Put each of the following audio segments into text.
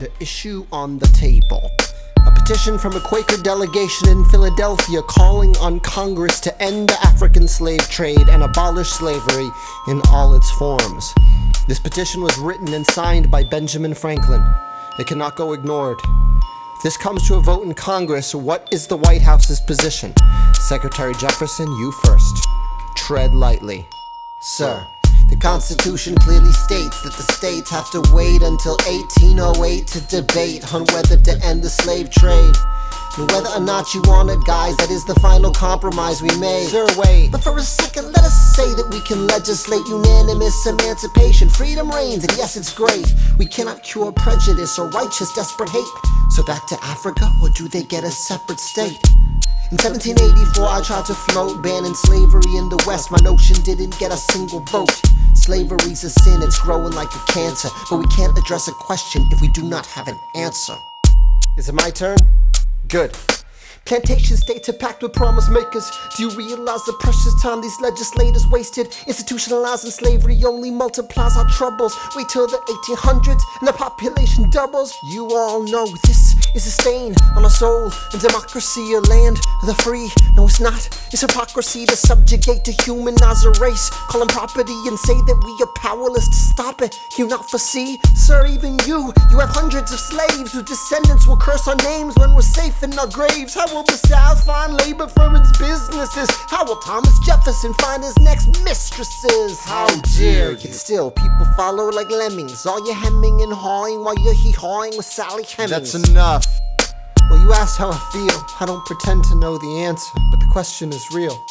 The issue on the table. A petition from a Quaker delegation in Philadelphia calling on Congress to end the African slave trade and abolish slavery in all its forms. This petition was written and signed by Benjamin Franklin. It cannot go ignored. If this comes to a vote in Congress, what is the White House's position? Secretary Jefferson, you first. Tread lightly. Sir, the Constitution clearly states that the states have to wait until 1808 to debate on whether to end the slave trade. And whether or not you want it, guys, that is the final compromise we made. Sir, wait. But for a second, let us say that we can legislate unanimous emancipation. Freedom reigns, and yes, it's great. We cannot cure prejudice or righteous desperate hate. So back to Africa, or do they get a separate state? In 1784, I tried to float banning slavery in the West. My notion didn't get a single vote. Slavery's a sin, it's growing like a cancer. But we can't address a question if we do not have an answer. Is it my turn? Good. Plantation states are packed with promise makers. Do you realize the precious time these legislators wasted? Institutionalizing slavery only multiplies our troubles. Wait till the 1800s and the population doubles. You all know this is a stain on our soul. A democracy, a land of the free. No, it's not. It's hypocrisy to subjugate, to humanize a race. Call them property and say that we are powerless to stop it. You not foresee? Sir, even you have hundreds of slaves whose descendants will curse our names when we're safe in our graves. How will the South find labor for its businesses? How will Thomas Jefferson find his next mistresses? How dare you? Still, people follow like lemmings. All you hemming and hawing while you're hee-hawing with Sally Hemings. That's enough. Well, you asked how I feel. I don't pretend to know the answer, but the question is real.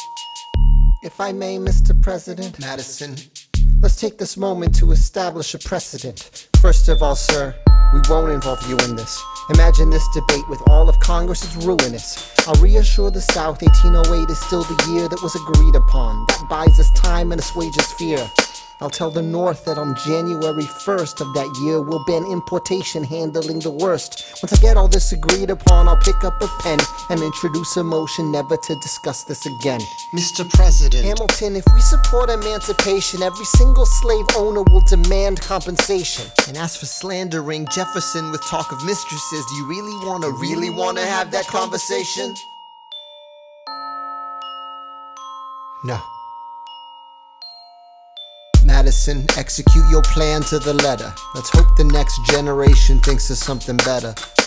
If I may, Mr. President Madison, let's take this moment to establish a precedent. First of all, sir, we won't involve you in this. Imagine this debate with all of Congress is ruinous. I'll reassure the South 1808 is still the year that was agreed upon. That buys us time and assuages fear. I'll tell the North that on January 1st of that year we'll ban importation handling the worst. Once I get all this agreed upon, I'll pick up a pen and introduce a motion never to discuss this again. Mr. President Hamilton, if we support emancipation, every single slave owner will demand compensation. And as for slandering Jefferson with talk of mistresses, do you really wanna have that conversation? No. Madison, execute your plan to the letter. Let's hope the next generation thinks of something better.